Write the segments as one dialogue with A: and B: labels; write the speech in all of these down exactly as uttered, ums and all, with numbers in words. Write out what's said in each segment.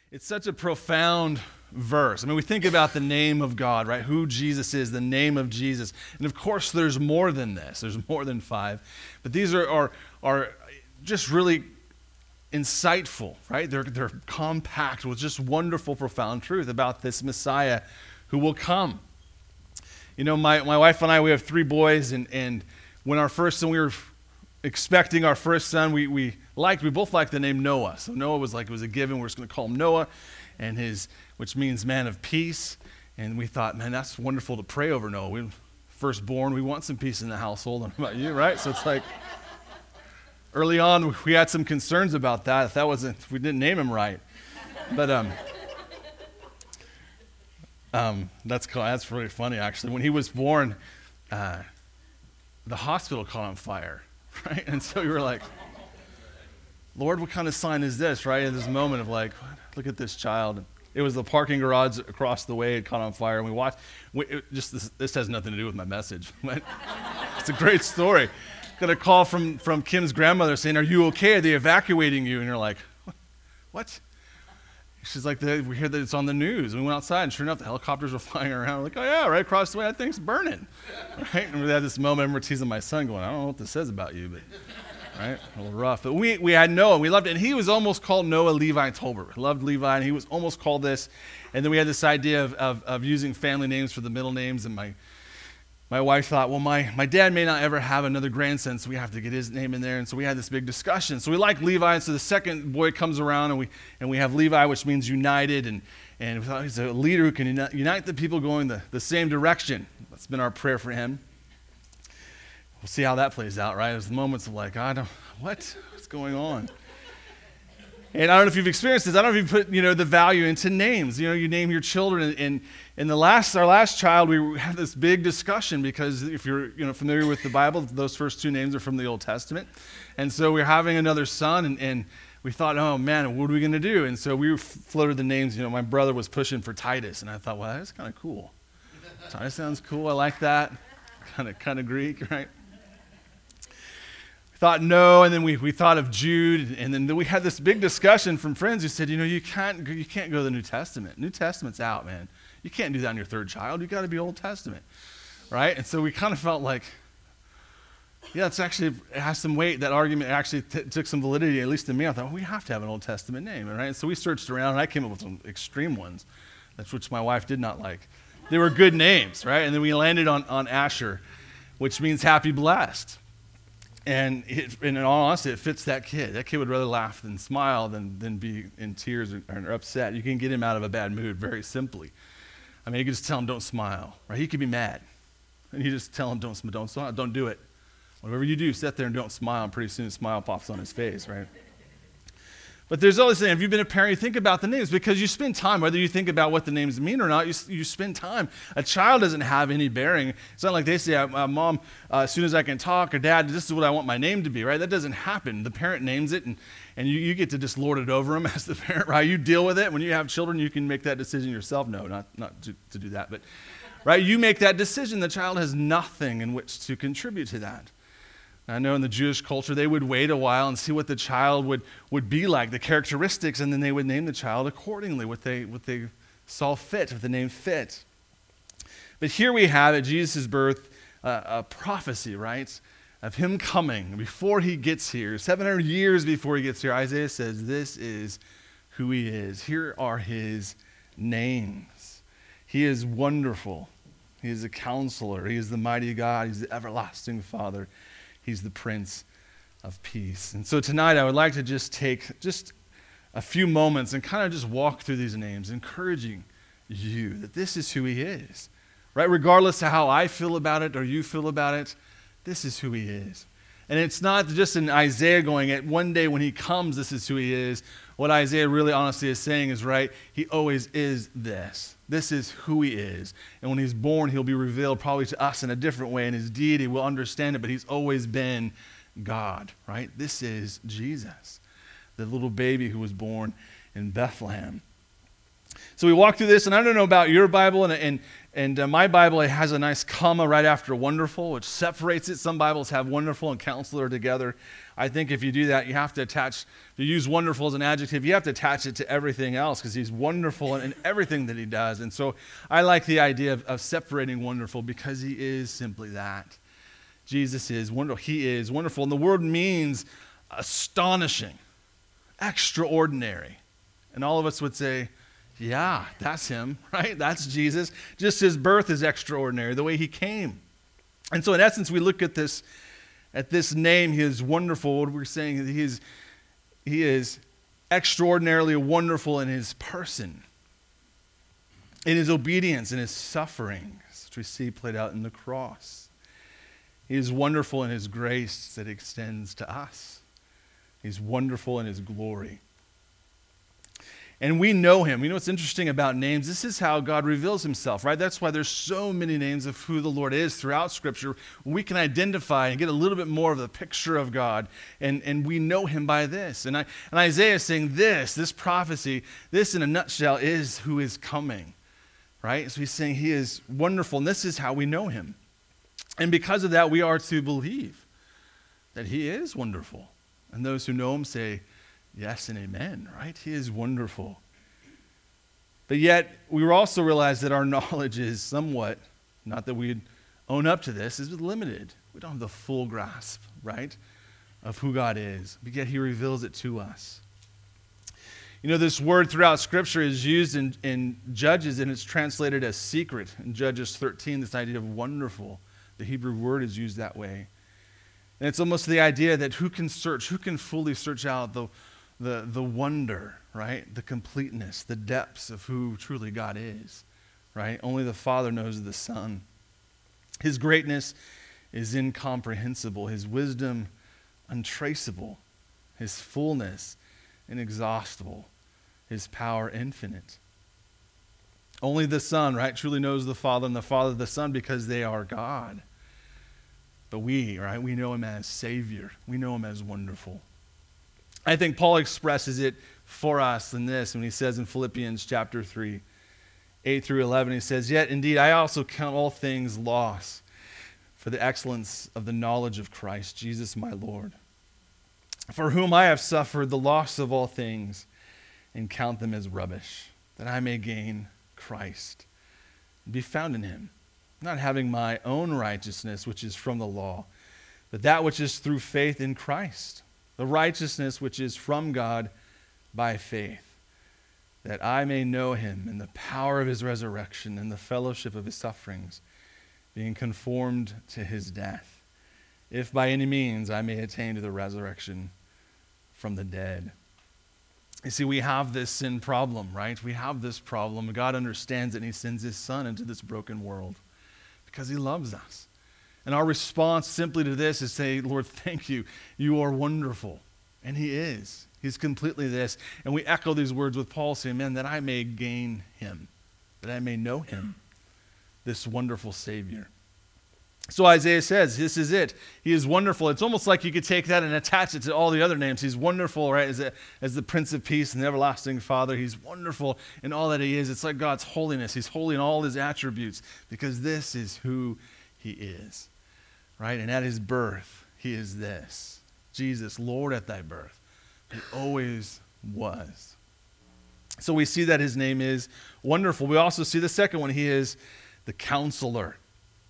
A: It's such a profound verse. I mean, we think about the name of God, right? Who Jesus is, the name of Jesus. And of course, there's more than this. There's more than five. But these are are, are just really insightful, right? They're, they're compact with just wonderful, profound truth about this Messiah who will come. You know, my, my wife and I, we have three boys, and, and when our first son, we were expecting our first son, we, we liked, we both liked the name Noah. So Noah was like, it was a given. We're just going to call him Noah, and his, which means man of peace. And we thought, man, that's wonderful to pray over Noah. We firstborn, we want some peace in the household. I don't know about you, right? So it's like, early on, we had some concerns about that. If that wasn't, if we didn't name him right. But um, um, that's cool. That's really funny, actually. When he was born, uh, the hospital caught on fire, right? And so we were like, Lord, what kind of sign is this, right? In this moment of like, look at this child. It was the parking garage across the way. It caught on fire. And we watched, we, it, just this, this has nothing to do with my message. But it's a great story. Got a call from, from Kim's grandmother saying, are you okay? Are they evacuating you? And you're like, what? She's like, we hear that it's on the news. And we went outside, and sure enough, the helicopters were flying around. We're like, oh yeah, right across the way, that thing's burning. Right? And we had this moment, I remember teasing my son going, I don't know what this says about you, but right? A little rough. But we, we had Noah, we loved it. And he was almost called Noah Levi Tolbert. We loved Levi, and he was almost called this. And then we had this idea of, of, of using family names for the middle names, and my My wife thought, well, my, my dad may not ever have another grandson, so we have to get his name in there. And so we had this big discussion. So we like Levi, and so the second boy comes around, and we and we have Levi, which means united, and, and we thought he's a leader who can uni- unite the people going the, the same direction. That's been our prayer for him. We'll see how that plays out, right? There's moments of like, I don't, what? What's going on? And I don't know if you've experienced this. I don't know if you put, you know, the value into names. You know, you name your children. And, and, and the last, our last child, we had this big discussion because if you're, you know, familiar with the Bible, those first two names are from the Old Testament. And so we're having another son, and, and we thought, oh man, what are we going to do? And so we floated the names. You know, my brother was pushing for Titus, and I thought, well, that's kind of cool. Titus sounds cool. I like that. Kind of, kind of Greek, right? Thought no, and then we, we thought of Jude, and then we had this big discussion from friends who said, you know, you can't you can't go to the New Testament. New Testament's out, man. You can't do that on your third child. You got to be Old Testament, right? And so we kind of felt like, yeah, it's actually it has some weight. That argument actually t- took some validity, at least to me. I thought, well, we have to have an Old Testament name, right? And so we searched around, and I came up with some extreme ones, that's which my wife did not like. They were good names, right? And then we landed on on Asher, which means happy, blessed. And, it, and in all honesty, it fits that kid. That kid would rather laugh than smile than, than be in tears or, or upset. You can get him out of a bad mood very simply. I mean, you can just tell him, don't smile, right? He could be mad. And you just tell him, don't, don't smile, don't do it. Whatever you do, sit there and don't smile, and pretty soon a smile pops on his face, right? But there's always saying, if you've been a parent, you think about the names because you spend time, whether you think about what the names mean or not, you, you spend time. A child doesn't have any bearing. It's not like they say, uh, Mom, uh, as soon as I can talk, or Dad, this is what I want my name to be, right? That doesn't happen. The parent names it, and, and you, you get to just lord it over them as the parent, right? You deal with it. When you have children, you can make that decision yourself. No, not, not to, to do that, but right? You make that decision. The child has nothing in which to contribute to that. I know in the Jewish culture, they would wait a while and see what the child would, would be like, the characteristics, and then they would name the child accordingly, what they, what they saw fit, what the name fit. But here we have at Jesus' birth uh, a prophecy, right, of him coming before he gets here. seven hundred years before he gets here, Isaiah says, this is who he is. Here are his names. He is wonderful. He is a counselor. He is the mighty God. He's the everlasting Father. He's the Prince of Peace. And so tonight I would like to just take just a few moments and kind of just walk through these names, encouraging you that this is who he is, right? Regardless of how I feel about it or you feel about it, this is who he is. And it's not just in Isaiah going, at one day when he comes, this is who he is. What Isaiah really honestly is saying is, right, he always is this. This is who he is. And when he's born, he'll be revealed probably to us in a different way. In his deity, we'll understand it, but he's always been God, right? This is Jesus, the little baby who was born in Bethlehem. So we walk through this, and I don't know about your Bible, and, and, and uh, my Bible, it has a nice comma right after wonderful, which separates it. Some Bibles have wonderful and counselor together. I think if you do that, you have to attach, if you use wonderful as an adjective, you have to attach it to everything else because he's wonderful in, in everything that he does. And so I like the idea of, of separating wonderful because he is simply that. Jesus is wonderful. He is wonderful. And the word means astonishing, extraordinary. And all of us would say, yeah, that's him, right? That's Jesus. Just his birth is extraordinary, the way he came. And so in essence, we look at this At this name, he is wonderful. What we're saying is he is, he is extraordinarily wonderful in his person, in his obedience, in his sufferings, which we see played out in the cross. He is wonderful in his grace that extends to us. He's wonderful in his glory. And we know him. You know what's interesting about names? This is how God reveals himself, right? That's why there's so many names of who the Lord is throughout Scripture. We can identify and get a little bit more of the picture of God, and, and we know him by this. And, I, and Isaiah is saying this, this prophecy, this in a nutshell is who is coming, right? So he's saying he is wonderful, and this is how we know him. And because of that, we are to believe that he is wonderful. And those who know him say, yes and amen, right? He is wonderful. But yet, we also realize that our knowledge is somewhat, not that we'd own up to this, is limited. We don't have the full grasp, right, of who God is. But yet, he reveals it to us. You know, this word throughout Scripture is used in, in Judges, and it's translated as secret. In Judges thirteen, this idea of wonderful. The Hebrew word is used that way. And it's almost the idea that who can search, who can fully search out the The, the wonder, right? The completeness, the depths of who truly God is, right? Only the Father knows the Son. His greatness is incomprehensible. His wisdom untraceable. His fullness inexhaustible. His power infinite. Only the Son, right, truly knows the Father, and the Father the Son, because they are God. But we, right, we know him as Savior. We know him as wonderful. I think Paul expresses it for us in this when he says in Philippians chapter three, eight through eleven, he says, yet indeed I also count all things loss for the excellence of the knowledge of Christ, Jesus my Lord, for whom I have suffered the loss of all things and count them as rubbish, that I may gain Christ and be found in him, not having my own righteousness, which is from the law, but that which is through faith in Christ, the righteousness which is from God by faith, that I may know him in the power of his resurrection and the fellowship of his sufferings, being conformed to his death, if by any means I may attain to the resurrection from the dead. You see, we have this sin problem, right? We have this problem. God understands it, and he sends his Son into this broken world because he loves us. And our response simply to this is say, Lord, thank you. You are wonderful. And he is. He's completely this. And we echo these words with Paul saying, man, that I may gain him, that I may know him, this wonderful Savior. So Isaiah says, this is it. He is wonderful. It's almost like you could take that and attach it to all the other names. He's wonderful, right, as, a, as the Prince of Peace and the everlasting Father. He's wonderful in all that he is. It's like God's holiness. He's holy in all his attributes because this is who he is. Right? And at his birth, he is this. Jesus, Lord at thy birth. He always was. So we see that his name is wonderful. We also see the second one. He is the counselor.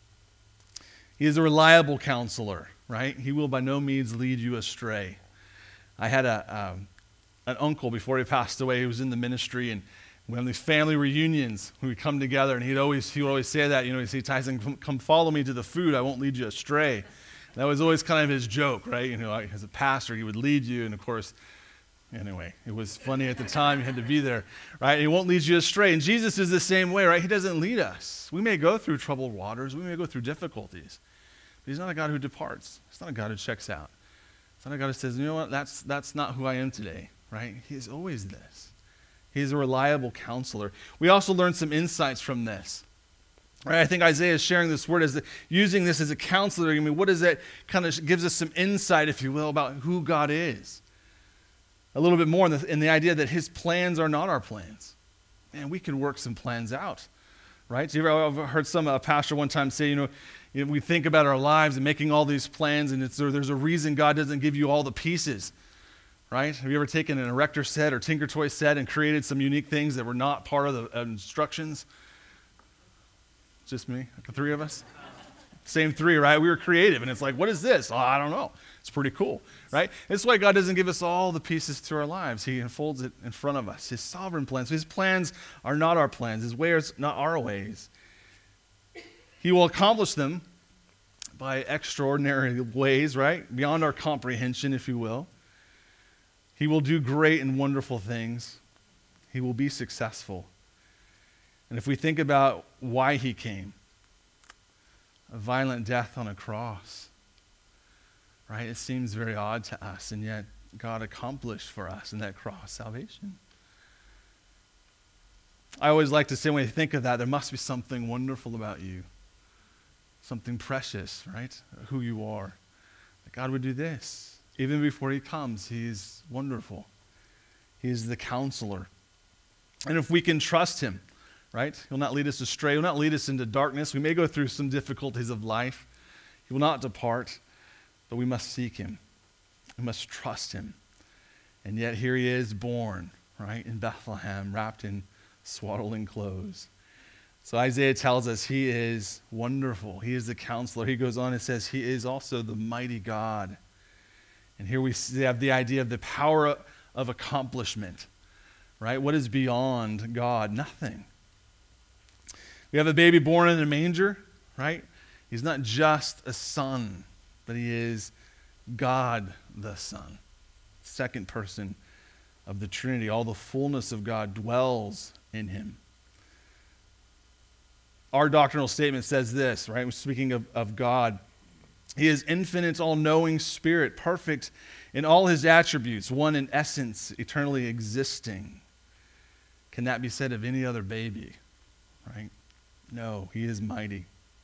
A: He is a reliable counselor, right? He will by no means lead you astray. I had a um, an uncle before he passed away who was in the ministry, and we have these family reunions when we come together, and he'd always he would always say that, you know, he'd say, Tyson, come, come follow me to the food, I won't lead you astray. That was always kind of his joke, right? You know, as a pastor, he would lead you, and of course, anyway, it was funny at the time, you had to be there, right? He won't lead you astray. And Jesus is the same way, right? He doesn't lead us. We may go through troubled waters, we may go through difficulties, but he's not a God who departs. He's not a God who checks out. He's not a God who says, you know what, that's that's not who I am today, right? He is always this. He's a reliable counselor. We also learn some insights from this. Right? I think Isaiah is sharing this word as the, using this as a counselor. I mean, what is that? Kind of gives us some insight, if you will, about who God is. A little bit more in the, in the idea that his plans are not our plans. man, we can work some plans out, right? So you ever I've heard some a pastor one time say, you know, you know, we think about our lives and making all these plans, and it's, there's a reason God doesn't give you all the pieces, right? Have you ever taken an Erector set or Tinker Toy set and created some unique things that were not part of the uh, instructions? Just me, the three of us? Same three, right? We were creative, and it's like, what is this? Oh, I don't know. It's pretty cool, right? That's why God doesn't give us all the pieces to our lives. He unfolds it in front of us, his sovereign plans. His plans are not our plans. His ways are not our ways. He will accomplish them by extraordinary ways, right? Beyond our comprehension, if you will. He will do great and wonderful things. He will be successful. And if we think about why he came, a violent death on a cross, right? It seems very odd to us, and yet God accomplished for us in that cross salvation. I always like to say when I think of that, there must be something wonderful about you, something precious, right? Who you are. That God would do this. Even before he comes, he is wonderful. He is the counselor. And if we can trust him, right? He'll not lead us astray. He'll not lead us into darkness. We may go through some difficulties of life. He will not depart, but we must seek him. We must trust him. And yet here he is born, right, in Bethlehem, wrapped in swaddling clothes. So Isaiah tells us he is wonderful. He is the counselor. He goes on and says he is also the mighty God. And here we have the idea of the power of accomplishment, right? What is beyond God? Nothing. We have a baby born in a manger, right? He's not just a son, but he is God the Son, second person of the Trinity. All the fullness of God dwells in him. Our doctrinal statement says this, right? We're speaking of, of God. He is infinite, all-knowing spirit, perfect in all his attributes, one in essence, eternally existing. Can that be said of any other baby, right? No, he is mighty.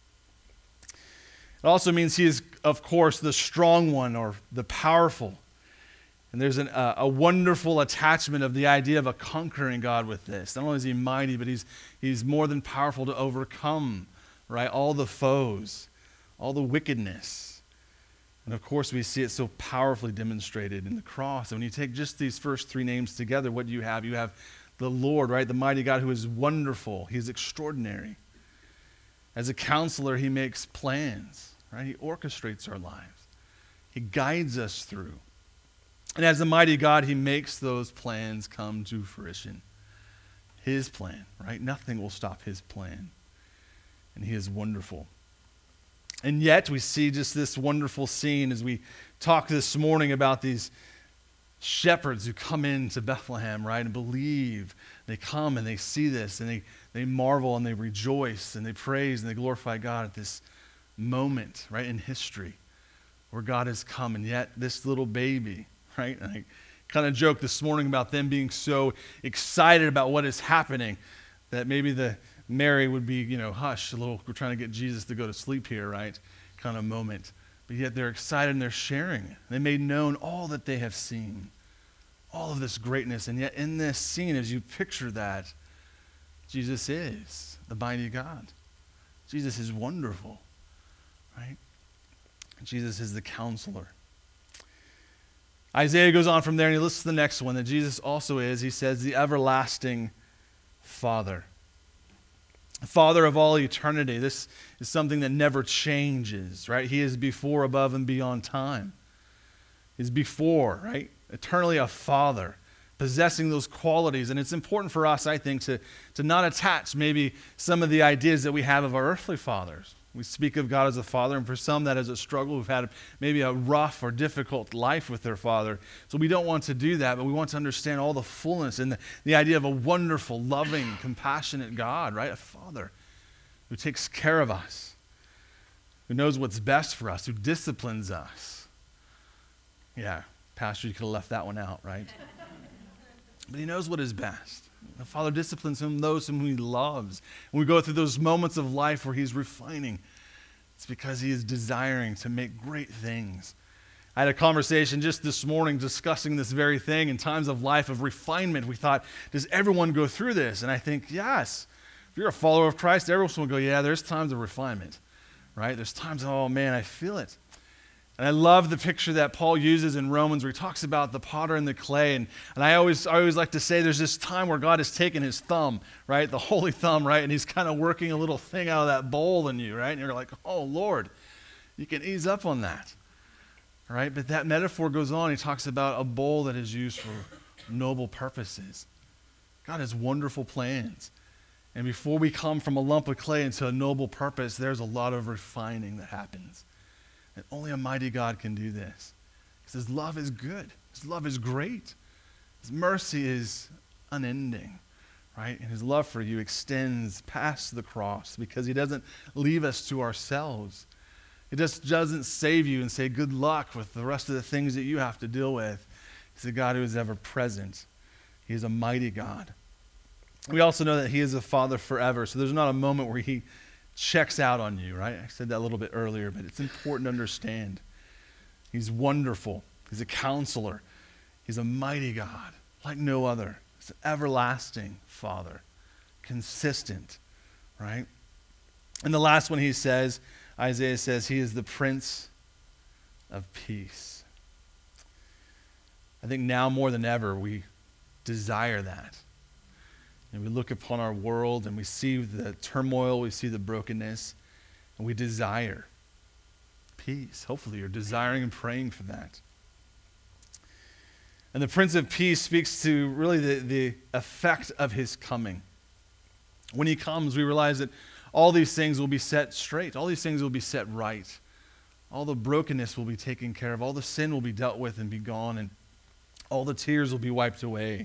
A: It also means he is, of course, the strong one or the powerful. And there's an, uh, a wonderful attachment of the idea of a conquering God with this. Not only is he mighty, but he's, he's more than powerful to overcome, right, all the foes, all the wickedness. And of course, we see it so powerfully demonstrated in the cross. And when you take just these first three names together, what do you have? You have the Lord, right, the mighty God who is wonderful. He is extraordinary. As a counselor, he makes plans, right? He orchestrates our lives. He guides us through. And as the mighty God, he makes those plans come to fruition. His plan, right? Nothing will stop his plan. And he is wonderful. And yet we see just this wonderful scene as we talk this morning about these shepherds who come into Bethlehem, right, and believe. They come and they see this and they, they marvel and they rejoice and they praise and they glorify God at this moment, right, in history where God has come. And yet this little baby, right, and I kind of joked this morning about them being so excited about what is happening that maybe the Mary would be, you know, hush, a little, we're trying to get Jesus to go to sleep here, right, kind of moment. But yet they're excited and they're sharing it. They made known all that they have seen, all of this greatness. And yet in this scene, as you picture that, Jesus is the mighty God. Jesus is wonderful, right? Jesus is the counselor. Isaiah goes on from there and he lists the next one that Jesus also is. He says, the everlasting Father. Father of all eternity. This is something that never changes, right? He is before, above, and beyond time. He's before, right? Eternally a father, possessing those qualities. And it's important for us, I think, to, to not attach maybe some of the ideas that we have of our earthly fathers. We speak of God as a father, and for some that is a struggle, who've had maybe a rough or difficult life with their father. So we don't want to do that, but we want to understand all the fullness and the, the idea of a wonderful, loving, compassionate God, right? A father who takes care of us, who knows what's best for us, who disciplines us. Yeah, Pastor, you could have left that one out, right? But he knows what is best. The Father disciplines him, those whom he loves. When we go through those moments of life where he's refining, it's because he is desiring to make great things I had a conversation just this morning discussing this very thing in times of life of refinement. We thought, does everyone go through this? And I think, yes. If you're a follower of Christ, everyone will go, yeah, there's times of refinement, right? There's times, oh man, I feel it. And I love the picture that Paul uses in Romans where he talks about the potter and the clay. And, and I always I always like to say there's this time where God has taken his thumb, right? The holy thumb, right? And he's kind of working a little thing out of that bowl in you, right? And you're like, oh, Lord, you can ease up on that, right? But that metaphor goes on. He talks about a bowl that is used for noble purposes. God has wonderful plans. And before we come from a lump of clay into a noble purpose, there's a lot of refining that happens. And only a mighty God can do this. Because his love is good. His love is great. His mercy is unending, right? And his love for you extends past the cross because he doesn't leave us to ourselves. He just doesn't save you and say, good luck with the rest of the things that you have to deal with. He's a God who is ever present. He is a mighty God. We also know that he is a father forever, so there's not a moment where he checks out on you, right? I said that a little bit earlier, but it's important to understand. He's wonderful. He's a counselor. He's a mighty God, like no other. He's an everlasting Father, consistent, right? And the last one he says, Isaiah says, he is the Prince of Peace. I think now more than ever, we desire that. And we look upon our world and we see the turmoil, we see the brokenness, and we desire peace. Hopefully you're desiring and praying for that. And the Prince of Peace speaks to really the, the effect of his coming. When he comes, we realize that all these things will be set straight. All these things will be set right. All the brokenness will be taken care of. All the sin will be dealt with and be gone, and all the tears will be wiped away.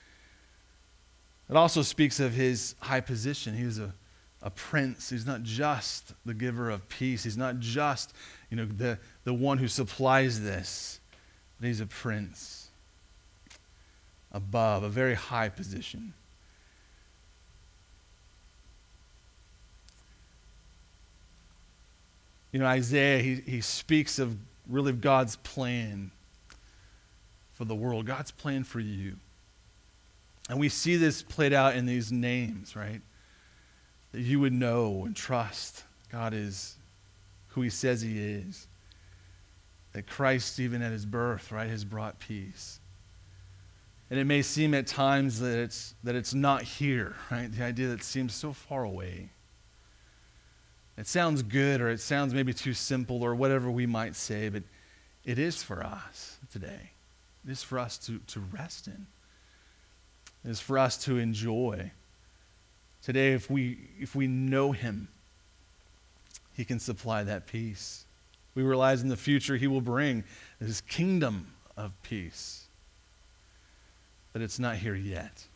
A: It also speaks of his high position. He is a, a prince. He's not just the giver of peace. He's not just, you know, the, the one who supplies this. But he's a prince above, a very high position. You know, Isaiah, he, he speaks of really God's plan for the world, God's plan for you. And we see this played out in these names, right? That you would know and trust God is who he says he is. That Christ, even at his birth, right, has brought peace. And it may seem at times that it's that it's not here, right? The idea that it seems so far away. It sounds good, or it sounds maybe too simple, or whatever we might say, but it is for us today. It is for us to, to rest in. It is for us to enjoy. Today, if we if we know him, he can supply that peace. We realize in the future he will bring his kingdom of peace. But it's not here yet.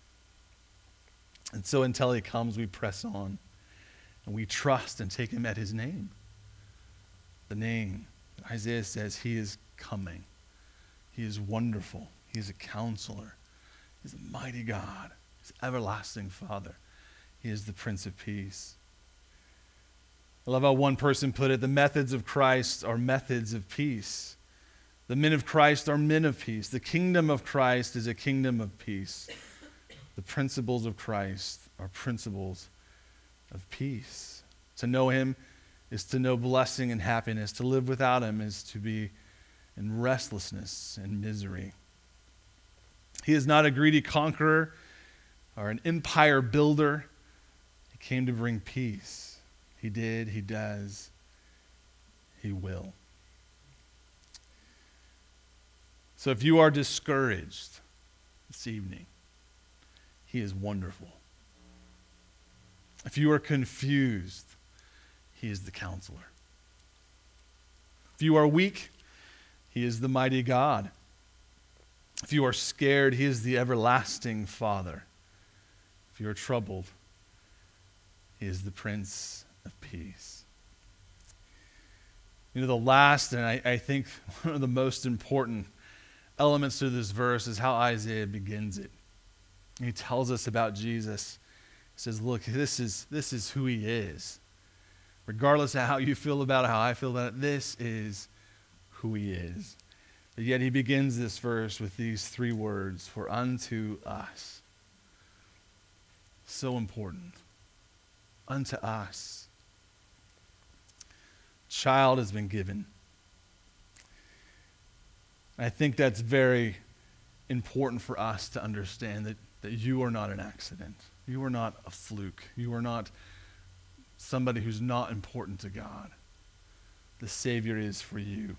A: And so until he comes, we press on. And we trust and take him at his name. The name. Isaiah says he is coming. He is wonderful. He is a counselor. He's a mighty God. He's an everlasting Father. He is the Prince of Peace. I love how one person put it, the methods of Christ are methods of peace. The men of Christ are men of peace. The kingdom of Christ is a kingdom of peace. The principles of Christ are principles of peace. To know him is to know blessing and happiness. To live without him is to be in restlessness and misery. He is not a greedy conqueror or an empire builder. He came to bring peace. He did, he does, he will. So if you are discouraged this evening, he is wonderful. If you are confused, he is the counselor. If you are weak, he is the mighty God. If you are scared, he is the everlasting Father. If you are troubled, he is the Prince of Peace. You know, the last, and I, I think one of the most important elements to this verse is how Isaiah begins it. He tells us about Jesus. He says, look, this is, this is who he is. Regardless of how you feel about it, how I feel about it, this is who he is. But yet he begins this verse with these three words, for unto us. So important. Unto us. Child has been given. I think that's very important for us to understand that, that you are not an accident. You are not a fluke. You are not somebody who's not important to God. The Savior is for you.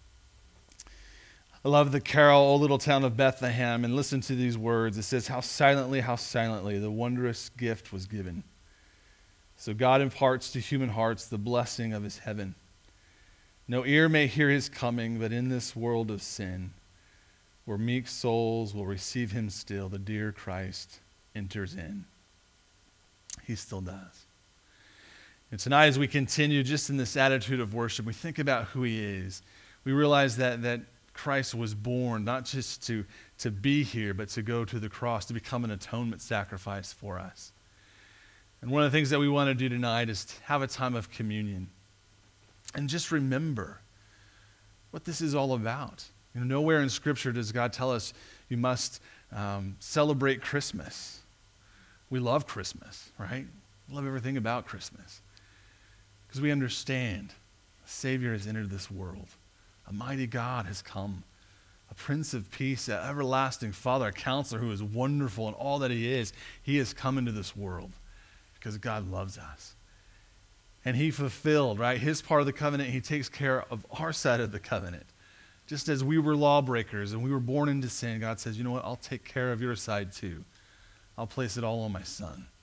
A: I love the carol, O Little Town of Bethlehem, and listen to these words. It says, how silently, how silently the wondrous gift was given. So God imparts to human hearts the blessing of his heaven. No ear may hear his coming, but in this world of sin, where meek souls will receive him still, the dear Christ enters in. He still does. And tonight, as we continue just in this attitude of worship, we think about who he is. We realize that, that Christ was born not just to, to be here, but to go to the cross, to become an atonement sacrifice for us. And one of the things that we want to do tonight is to have a time of communion. And just remember what this is all about. You know, nowhere in Scripture does God tell us you must um, celebrate Christmas. We love Christmas, right? We love everything about Christmas. Because we understand a Savior has entered this world. A mighty God has come. A Prince of Peace, an everlasting Father, a Counselor who is wonderful in all that he is. He has come into this world because God loves us. And he fulfilled, right, his part of the covenant. He takes care of our side of the covenant. Just as we were lawbreakers and we were born into sin, God says, you know what, I'll take care of your side too. I'll place it all on my Son.